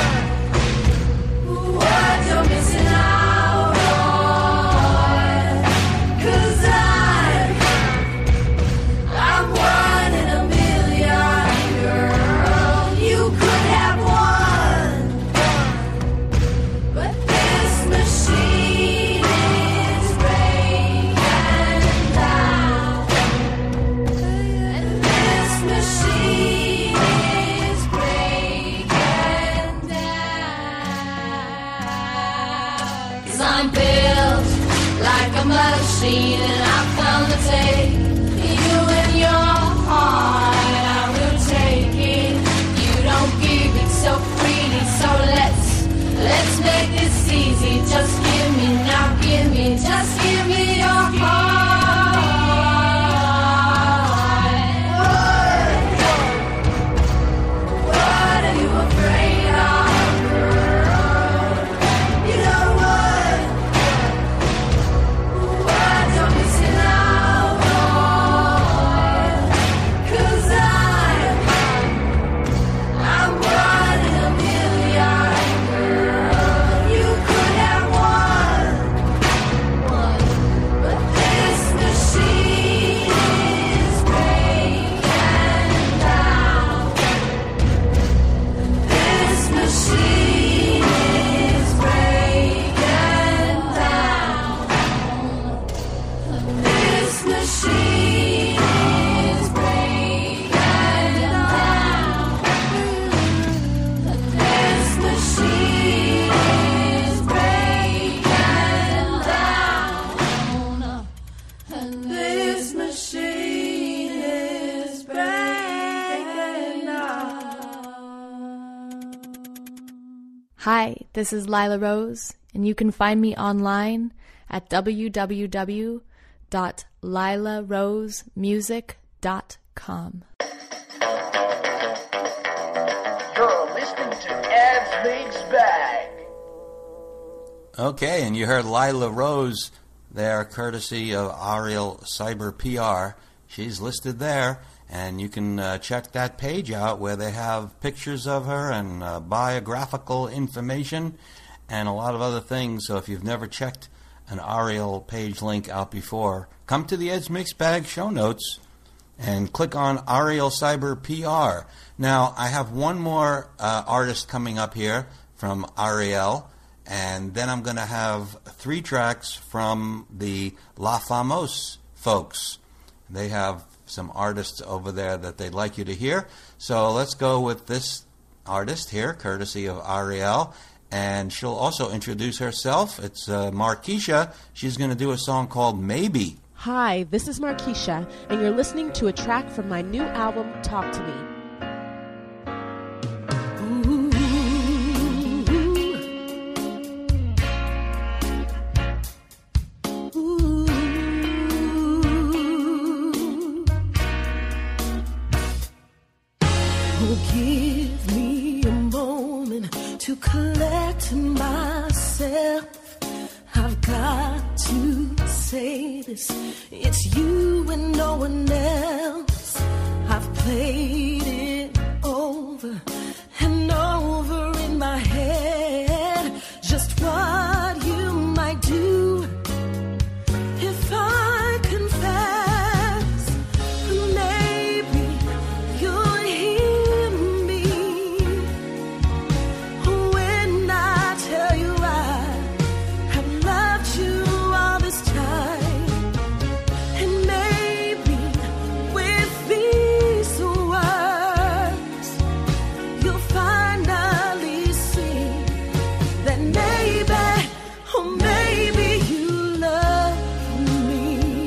What you're missing out on. 'Cause I'm, I'm one in a million, girl. You could have one, but this machine is breaking down. And this machine is breaking down. 'Cause I'm built like a machine, and I've come to take you and your heart. I will take it. You don't give it so freely, so let's let's make this easy. Just give me now, give me, just give me your heart. What? What are you afraid of, girl? Hi, this is Lila Rose, and you can find me online at w w w dot lila rose music dot com. You're listening to Ed's Mixed Bag. Okay, and you heard Lila Rose there, courtesy of Ariel Cyber P R. She's listed there, and you can uh, check that page out where they have pictures of her and uh, biographical information and a lot of other things. So if you've never checked an Ariel page link out before, come to the Ed's Mixed Bag show notes and click on Ariel Cyber P R. Now, I have one more uh, artist coming up here from Ariel, and then I'm going to have three tracks from the La Famos folks. They have some artists over there that they'd like you to hear. So let's go with this artist here, courtesy of Ariel. And she'll also introduce herself. It's uh, Markeisha. She's going to do a song called Maybe. Hi, this is Markeisha, and you're listening to a track from my new album, Talk to Me. Give me a moment to collect myself. I've got to say this. It's you and no one else. I've played it over and over in my head. Just what you might do if I confess. Maybe you'll hear me when I tell you I have loved you all this time. And maybe with these words you'll finally see that maybe, oh maybe you love me.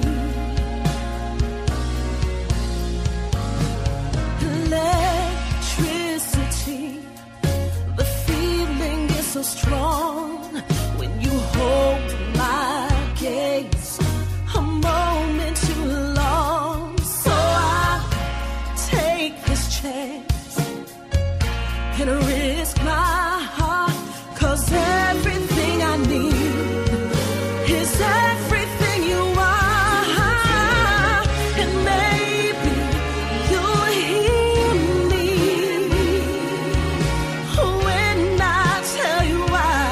Electricity, the feeling is so strong when you hold my gaze a moment too long. So I take this chance and risk my heart, 'cause everything I need is everything you are. And maybe you'll hear me when I tell you why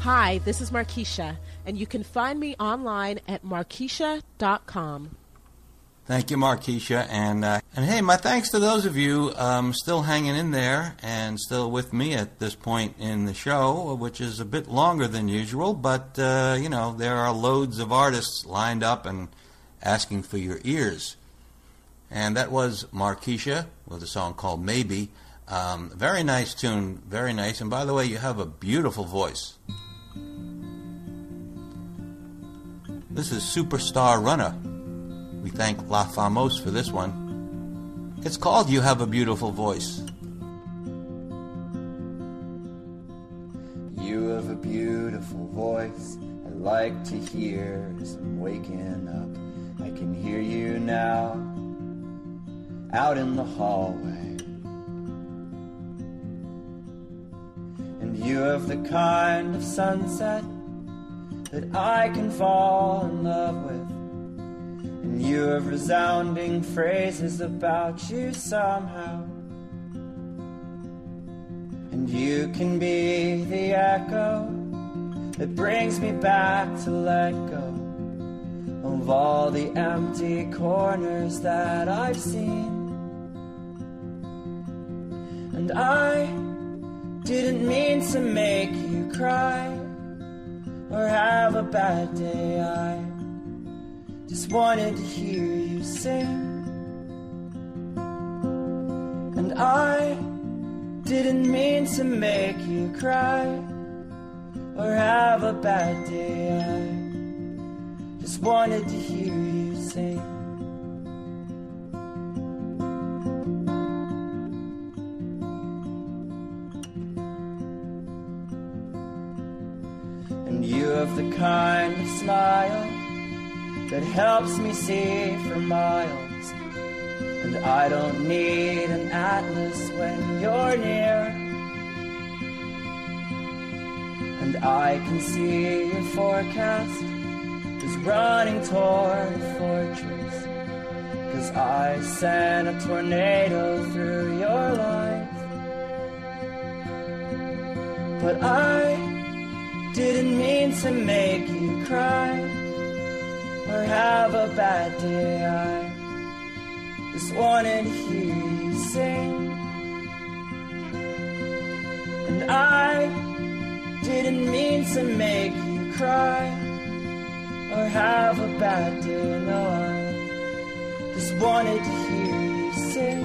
Hi, this is Markeisha, and you can find me online at markeisha dot com. Thank you, Markeisha. And, uh, and hey, my thanks to those of you um, still hanging in there and still with me at this point in the show, which is a bit longer than usual. But, uh, you know, there are loads of artists lined up and asking for your ears. And that was Markeisha with a song called Maybe. Um, very nice tune, very nice. And by the way, you have a beautiful voice. This is Superstar Runner. We thank La Famos for this one. It's called You Have a Beautiful Voice. You have a beautiful voice I like to hear as I'm waking up. I can hear you now out in the hallway. And you have the kind of sunset that I can fall in love with. And you have resounding phrases about you somehow. And you can be the echo that brings me back to let go of all the empty corners that I've seen. And I didn't mean to make you cry or have a bad day. I just wanted to hear you sing. And I didn't mean to make you cry or have a bad day. I just wanted to hear you sing. And you have the kind of smile that helps me see for miles. And I don't need an atlas when you're near. And I can see your forecast is running toward a fortress, 'cause I sent a tornado through your life. But I didn't mean to make you cry or have a bad day. I just wanted to hear you sing. And I didn't mean to make you cry or have a bad day. No, I just wanted to hear you sing.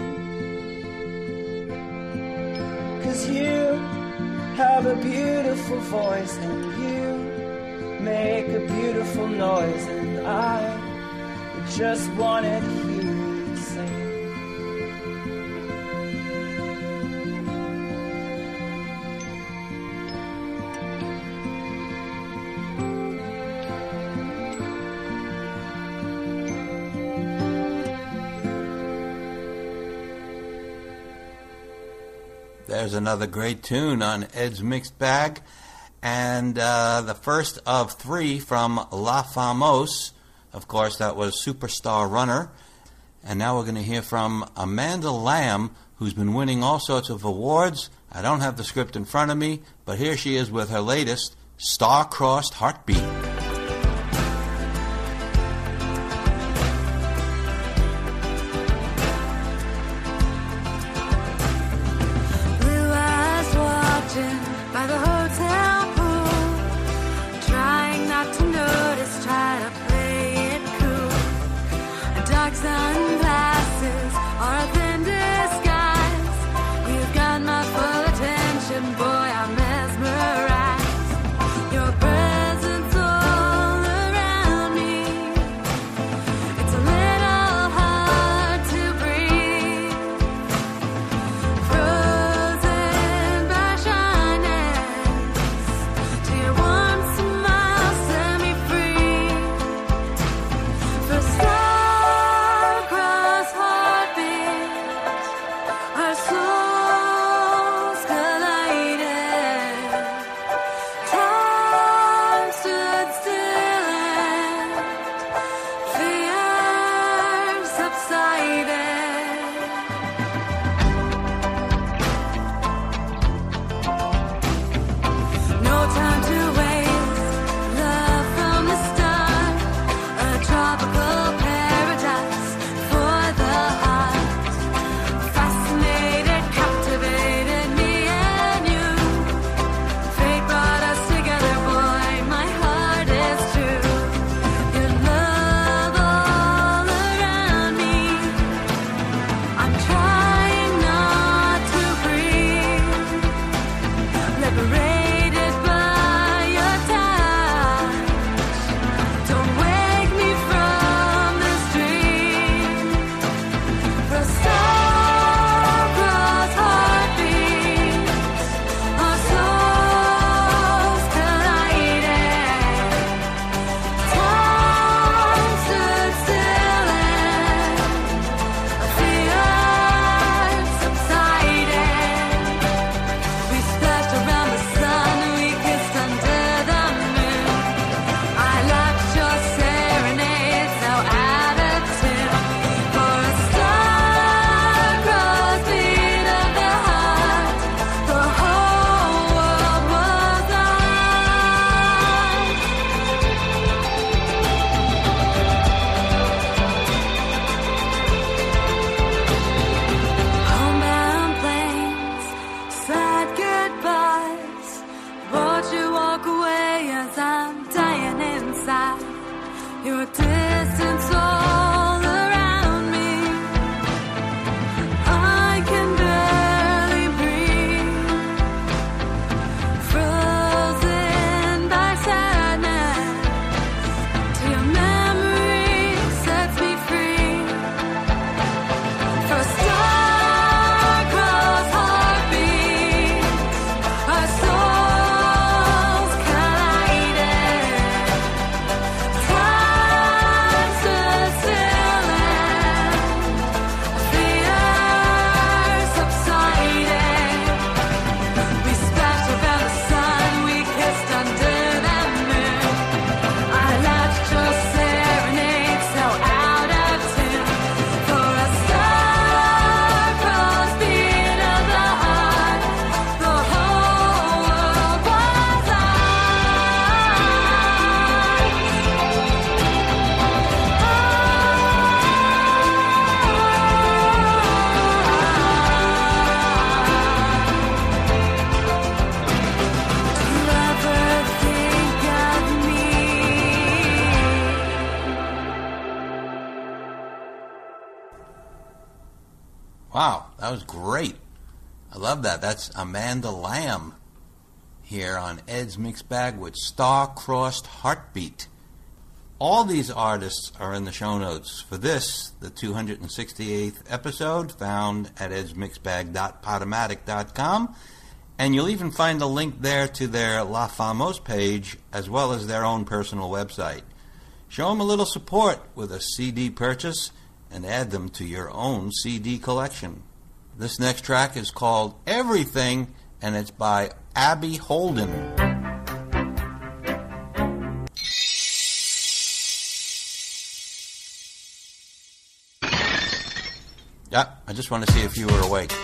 'Cause you have a beautiful voice and you make a beautiful noise, and I just wanted to hear you sing. There's another great tune on Ed's Mixed Bag, and uh, the first of three from La Famos. Of course, that was Superstar Runner. And now we're going to hear from Amanda Lamb, who's been winning all sorts of awards. I don't have the script in front of me, but here she is with her latest, Star-Crossed Heartbeat. By the hotel pool, trying not to notice, try to play it cool. Dark sunglasses are a thin disguise. You've got my full attention, boy, I'm mesmerized. Your presence Wow, that was great. I love that. That's Amanda Lamb here on Ed's Mixed Bag with Star-Crossed Heartbeat. All these artists are in the show notes for this, the two hundred sixty-eighth episode, found at eds mixed bag dot podomatic dot com. And you'll even find a link there to their La Famos page, as well as their own personal website. Show them a little support with a C D purchase and add them to your own C D collection. This next track is called Everything, and it's by Abby Holden. Yeah, I just want to see if you were awake.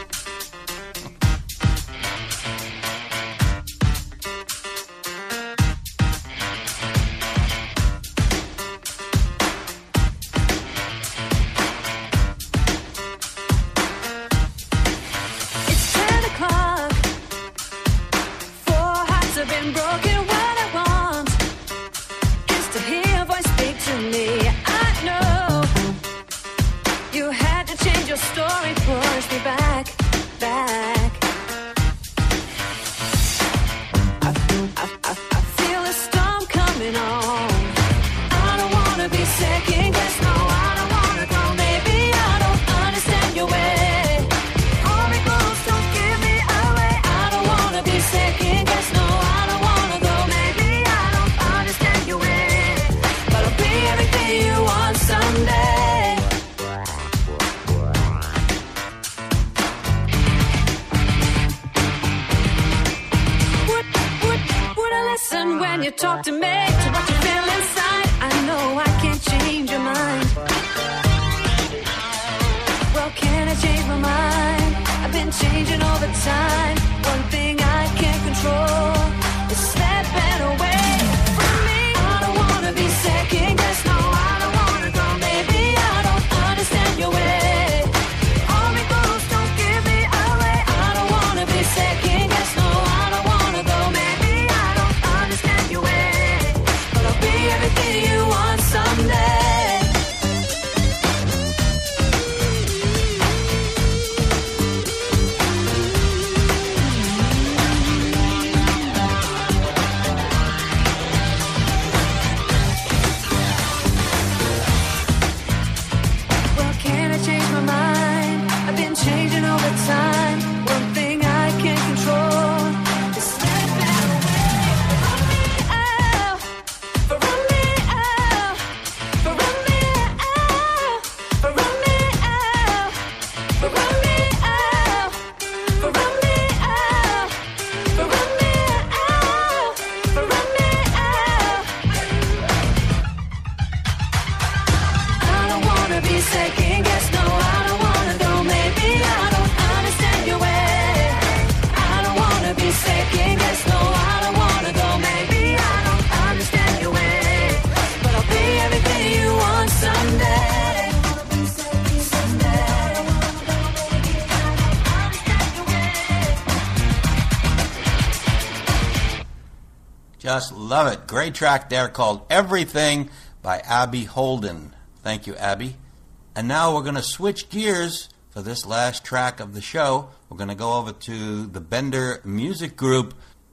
Just love it. Great track there called Everything by Abby Holden. Thank you, Abby. And now we're going to switch gears for this last track of the show. We're going to go over to the Bender Music Group.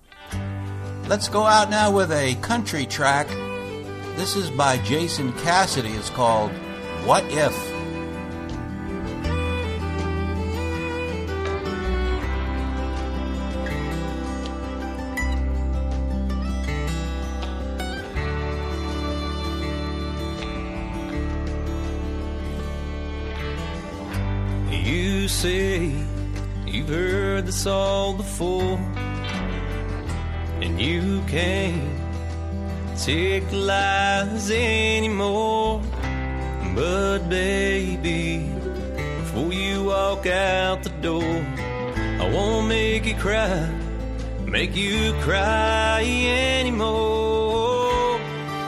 Let's go out now with a country track. This is by Jason Cassidy. It's called What If? You say you've heard this all before, and you can't take lies anymore. But baby, before you walk out the door, I won't make you cry, make you cry anymore.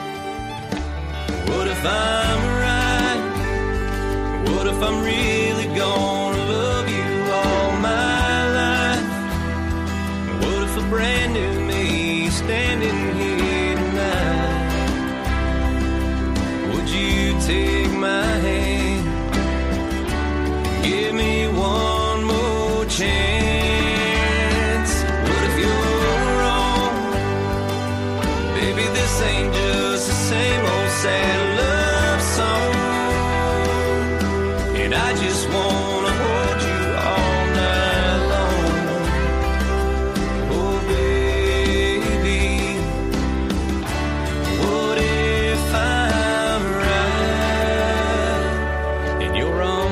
What if I'm right? What if I'm really gonna love you all my life? What if a brand new me standing here tonight? Would you take my hand? Give me one Baby, this ain't just the same old sad love song. And I just wanna hold you all night long. Oh baby, what if I'm right and you're wrong?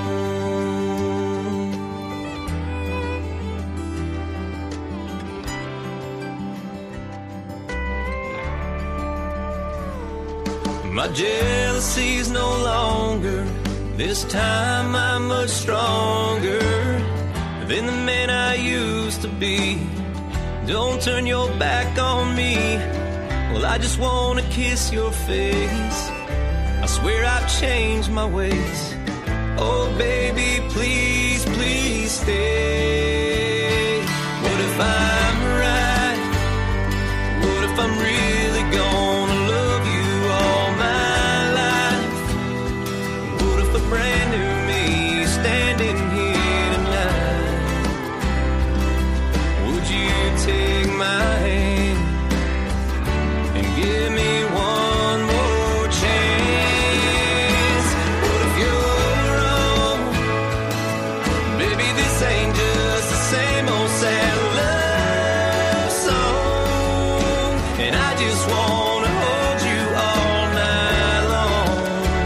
My jealousy's no longer. This time I'm much stronger than the man I used to be. Don't turn your back on me. Well, I just wanna kiss your face. I swear I've changed my ways. Oh baby, please, please stay. What if I'm right? What if I'm really gonna love you all my life? What if a brand new me standing here tonight? Would you take my hand and give me one more chance? What if you're wrong? Baby, this ain't just the same old sad love song. And I just wanna hold you all night long.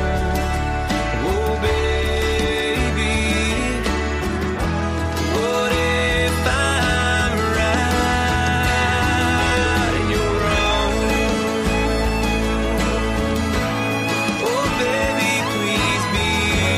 Oh baby, what if I'm right and you're wrong? Oh baby, please be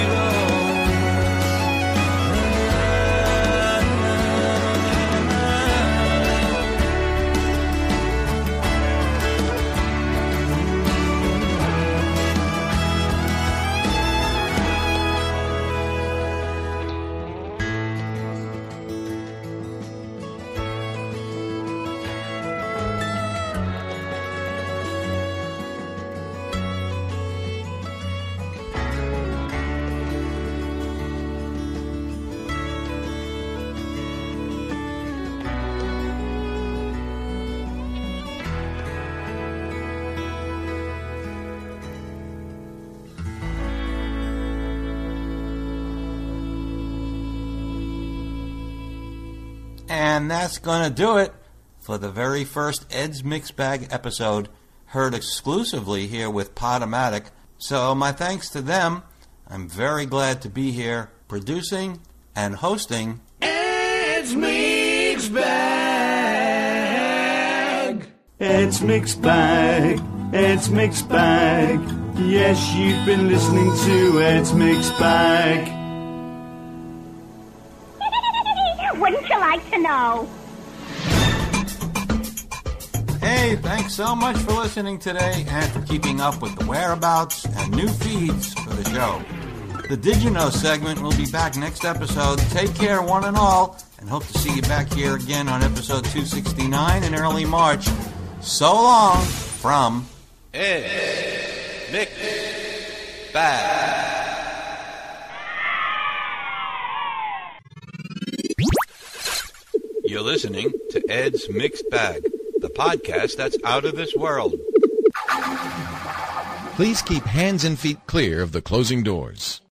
And that's going to do it for the very first Ed's Mixed Bag episode, heard exclusively here with Podomatic. So my thanks to them. I'm very glad to be here producing and hosting Ed's Mixed Bag. Ed's Mixed Bag. Ed's Mixed Bag. Yes, you've been listening to Ed's Mixed Bag. Wouldn't you like to know? Hey, thanks so much for listening today and for keeping up with the whereabouts and new feeds for the show. The Did You Know segment will be back next episode. Take care, one and all, and hope to see you back here again on episode two sixty-nine in early March. So long from Ed's Mixed Bag. You're listening to Ed's Mixed Bag, the podcast that's out of this world. Please keep hands and feet clear of the closing doors.